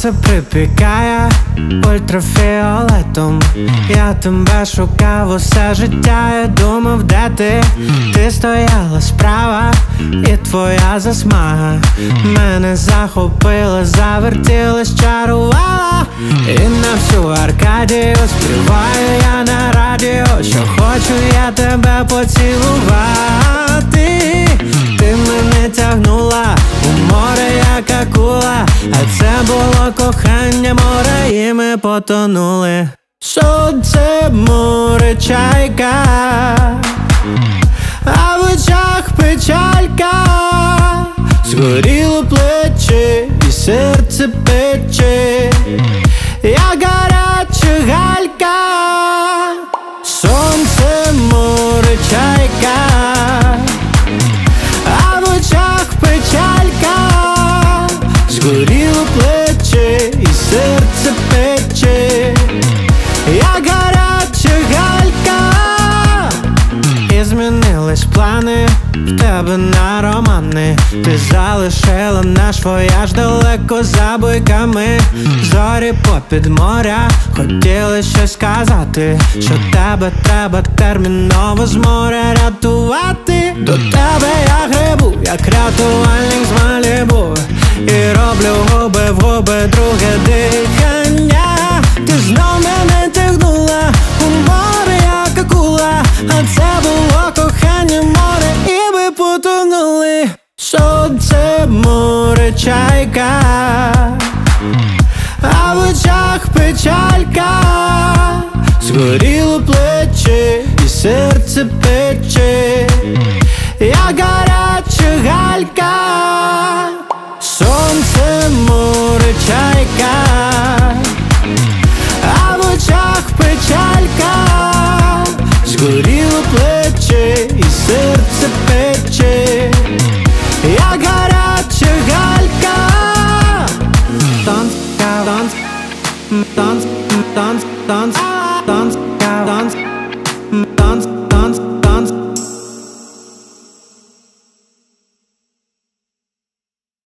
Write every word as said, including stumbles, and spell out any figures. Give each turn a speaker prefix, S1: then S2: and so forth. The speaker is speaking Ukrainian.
S1: Сонце припікає ультрафіолетом. Я тебе шукав усе життя і думав, де ти. Ти стояла справа, і твоя засмага мене захопила, завертіла, чарувала. І на всю Аркадію співаю я на радіо, що хочу я тебе поцілувати. Ти мене тягнула у море, як акула, а це було кохання море, і ми потонули. Сонце, море, чайка, а в очах печалька. Згоріло плече і серце пече, як гаряча галька. Сонце, море, чайка, а в очах печалька. Згоріло плече і серце пече, як гаряча галька. І змінились плани в тебе на романи. Ти залишила наш вояж далеко за буйками. Зорі попід моря хотіли щось сказати, що тебе треба терміново з моря рятувати. До тебе я грибу, як рятувальник з Малібу, і роблю губи в губи друге дихання. Ти знов мене тягнула у море, як акула, а це було кохання море, і ми потонули. Сонце, море, чайка, а в очах печалька. Згоріло плече і серце пече, як гаряча галька. Сонце, море, чайка, а в очах печалька. Згоріло плече і серце пече, як гаряча галька. Танц, танц, танц, танц, танц, танц, танц, танц.